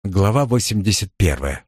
Глава 81.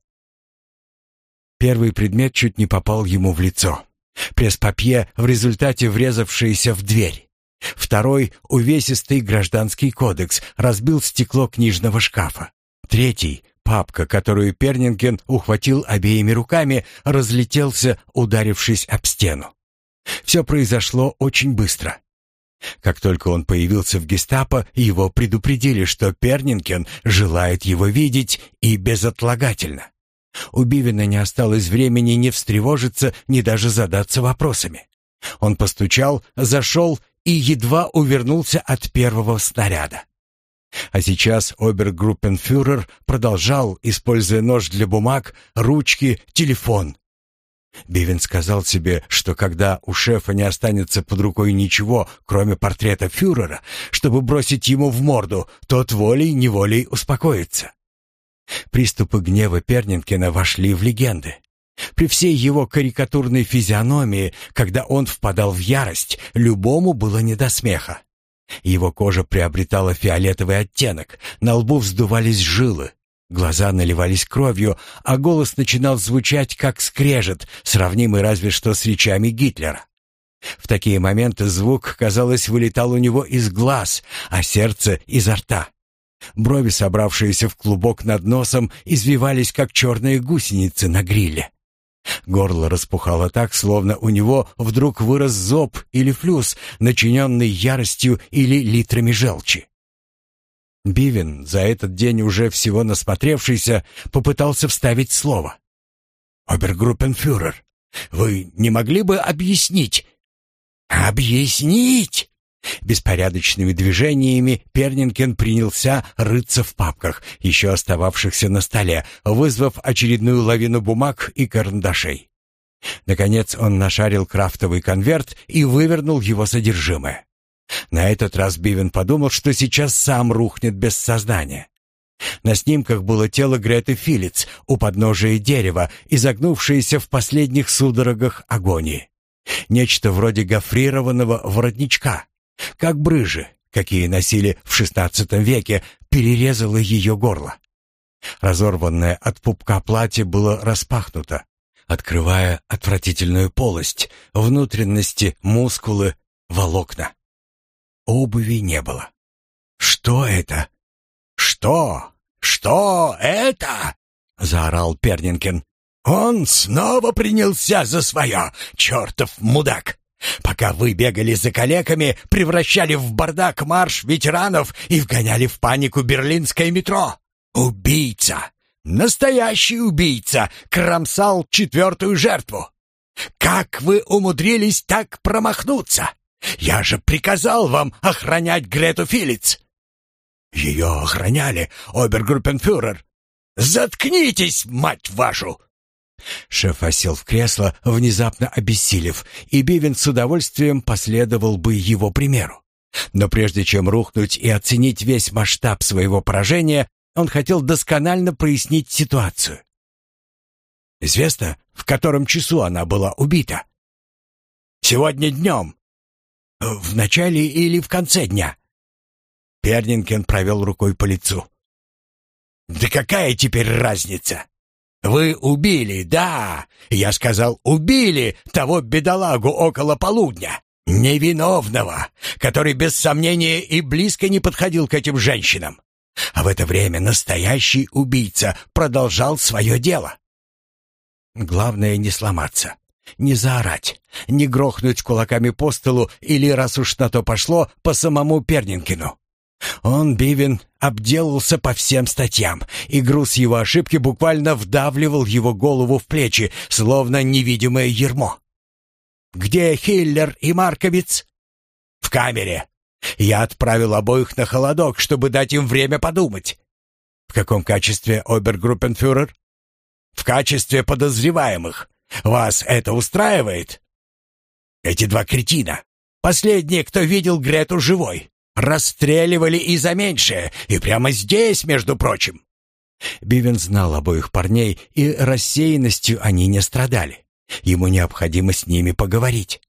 Первый предмет чуть не попал ему в лицо. Пресс-папье, в результате врезавшийся в дверь. Второй, увесистый гражданский кодекс, разбил стекло книжного шкафа. Третий, папка, которую Пернинген ухватил обеими руками, разлетелся, ударившись об стену. Все произошло очень быстро. Как только он появился в гестапо, его предупредили, что Пернинген желает его видеть и безотлагательно. У Бивена не осталось времени ни встревожиться, ни даже задаться вопросами. Он постучал, зашел и едва увернулся от первого снаряда. А сейчас обергруппенфюрер продолжал, используя нож для бумаг, ручки, телефон. Бивен сказал себе, что когда у шефа не останется под рукой ничего, кроме портрета фюрера, чтобы бросить ему в морду, тот волей-неволей успокоится. Приступы гнева Пернингена вошли в легенды. При всей его карикатурной физиономии, когда он впадал в ярость, любому было не до смеха. Его кожа приобретала фиолетовый оттенок, на лбу вздувались жилы. Глаза наливались кровью, а голос начинал звучать как скрежет, сравнимый разве что с речами Гитлера. В такие моменты звук, казалось, вылетал у него из глаз, а сердце — изо рта. Брови, собравшиеся в клубок над носом, извивались, как черные гусеницы на гриле. Горло распухало так, словно у него вдруг вырос зоб или флюс, начиненный яростью или литрами желчи. Бивен, за этот день уже всего насмотревшийся, попытался вставить слово. «Обергруппенфюрер, вы не могли бы объяснить?» «Объяснить?» Беспорядочными движениями Пернинген принялся рыться в папках, еще остававшихся на столе, вызвав очередную лавину бумаг и карандашей. Наконец он нашарил крафтовый конверт и вывернул его содержимое. На этот раз Бивен подумал, что сейчас сам рухнет без сознания. На снимках было тело Греты Филиц у подножия дерева, изогнувшееся в последних судорогах агонии. Нечто вроде гофрированного воротничка, как брыжи, какие носили в XVI веке, перерезало ее горло. Разорванное от пупка платье было распахнуто, открывая отвратительную полость, внутренности, мускулы, волокна. Обуви не было. «Что это?» «Что? Что это?» — заорал Пернинген. «Он снова принялся за свое, чертов мудак! Пока вы бегали за калеками, превращали в бардак марш ветеранов и вгоняли в панику берлинское метро. Убийца! Настоящий убийца! Кромсал четвертую жертву! Как вы умудрились так промахнуться? Я же приказал вам охранять Грету Филиц!» «Ее охраняли, обергруппенфюрер!» «Заткнитесь, мать вашу!» Шеф осел в кресло, внезапно обессилев, и Бивен с удовольствием последовал бы его примеру. Но прежде чем рухнуть и оценить весь масштаб своего поражения, он хотел досконально прояснить ситуацию. «Известно, в котором часу она была убита?» «Сегодня днем». «В начале или в конце дня?» Пернинген провел рукой по лицу. «Да какая теперь разница? Вы убили, да, я сказал, убили того бедолагу около полудня, невиновного, который без сомнения и близко не подходил к этим женщинам. А в это время настоящий убийца продолжал свое дело. Главное не сломаться, не заорать, не грохнуть кулаками по столу или, раз уж на то пошло, по самому Пернингену. Он, Бивен, обделался по всем статьям, и груз его ошибки буквально вдавливал его голову в плечи, словно невидимое ярмо. «Где Хиллер и Марковиц?» «В камере. Я отправил обоих на холодок, чтобы дать им время подумать». «В каком качестве, обергруппенфюрер?» «В качестве подозреваемых. Вас это устраивает?» «Эти два кретина. Последние, кто видел Грету живой. Расстреливали и за меньшее, и прямо здесь, между прочим». Бивен знал обоих парней, и рассеянностью они не страдали. Ему необходимо с ними поговорить.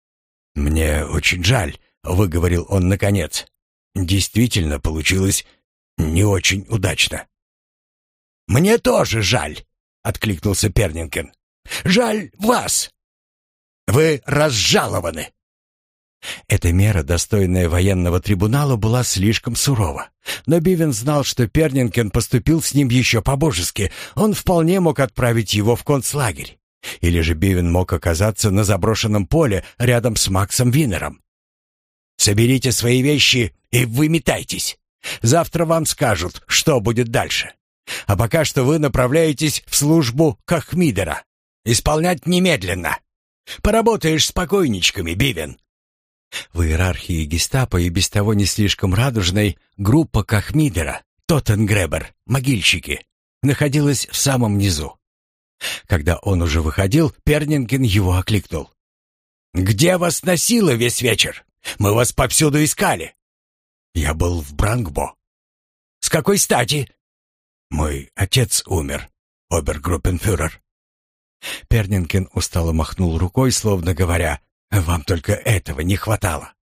«Мне очень жаль», — выговорил он наконец. «Действительно получилось не очень удачно». «Мне тоже жаль», — откликнулся Пернинкен. «Жаль вас. Вы разжалованы». Эта мера, достойная военного трибунала, была слишком сурова. Но Бивен знал, что Пернинкен поступил с ним еще по-божески. Он вполне мог отправить его в концлагерь. Или же Бивен мог оказаться на заброшенном поле рядом с Максом Винером. «Соберите свои вещи и выметайтесь. Завтра вам скажут, что будет дальше. А пока что вы направляетесь в службу Кахмидера. Исполнять немедленно. Поработаешь с покойничками, Бивен». В иерархии гестапо и без того не слишком радужной группа Кахмидера, Тоттенгребер, могильщики, находилась в самом низу. Когда он уже выходил, Пернинкен его окликнул. «Где вас носило весь вечер? Мы вас повсюду искали». «Я был в Брангбо». «С какой стати?» «Мой отец умер, обергруппенфюрер». Пернинкен устало махнул рукой, словно говоря: «Вам только этого не хватало».